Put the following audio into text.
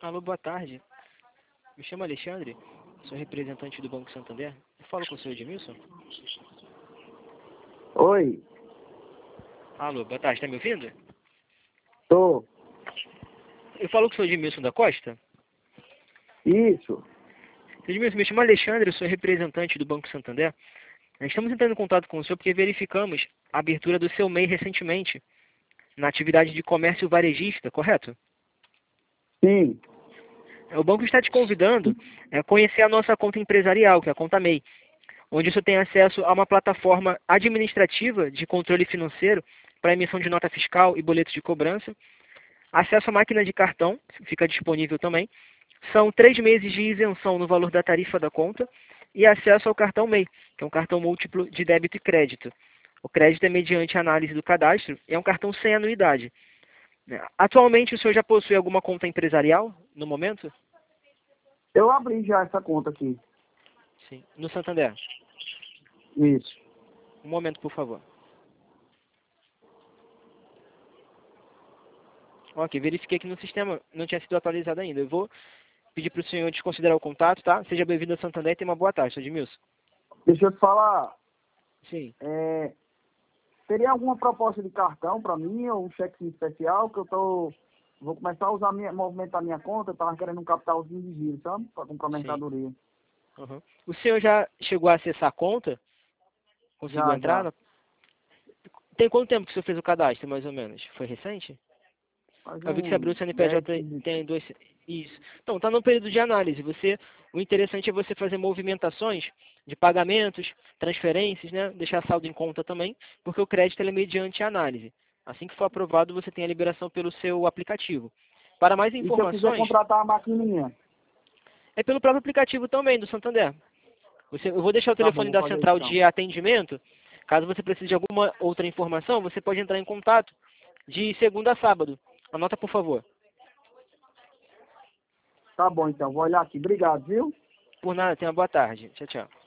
Alô, boa tarde. Me chamo Alexandre, sou representante do Banco Santander. Eu falo com o senhor Edmilson? Oi, Alô, boa tarde, está me ouvindo? tô. Eu falo com o senhor Edmilson da Costa? Isso. Edmilson, me chamo Alexandre, sou representante do Banco Santander. Nós estamos entrando em contato com o senhor porque verificamos a abertura do seu MEI recentemente, na atividade de comércio varejista, correto? Sim. O banco está te convidando a conhecer a nossa conta empresarial, que é a conta MEI, onde você tem acesso a uma plataforma administrativa de controle financeiro para emissão de nota fiscal e boletos de cobrança, acesso à máquina de cartão, fica disponível também, são 3 meses de isenção no valor da tarifa da conta e acesso ao cartão MEI, que é um cartão múltiplo de débito e crédito. O crédito é mediante análise do cadastro e é um cartão sem anuidade. Atualmente o senhor já possui alguma conta empresarial no momento? Eu abri já essa conta aqui. Sim. No Santander? Isso. Um momento, por favor. Ok, verifiquei que no sistema não tinha sido atualizado ainda. Eu vou pedir para o senhor desconsiderar o contato, tá? Seja bem-vindo ao Santander e tenha uma boa tarde, senhor Edmilson. Deixa eu te falar. Sim. Teria alguma proposta de cartão para mim ou um cheque especial que vou começar a usar movimentar minha conta, eu tava querendo um capitalzinho de giro, sabe? Para comprar Sim. mercadoria. Uhum. O senhor já chegou a acessar a conta? Conseguiu Já, entrar? já. Tem quanto tempo que o senhor fez o cadastro, mais ou menos? Foi recente? Faz Eu vi que você abriu uns o 10, CNPJ 15 tem dois... Isso. Então, está no período de análise. O interessante é você fazer movimentações de pagamentos, transferências, né? Deixar saldo em conta também, porque o crédito ele é mediante análise. Assim que for aprovado, você tem a liberação pelo seu aplicativo. Para mais E se eu quiser informações, contratar a maquininha? é pelo próprio aplicativo também, do Santander. Eu vou deixar o Tá bom, telefone vou da fazer isso central então. de atendimento. Caso você precise de alguma outra informação, você pode entrar em contato de segunda a sábado. Anota, por favor. Tá bom então, vou olhar aqui. Obrigado, viu? Por nada, tenha uma boa tarde. Tchau, tchau.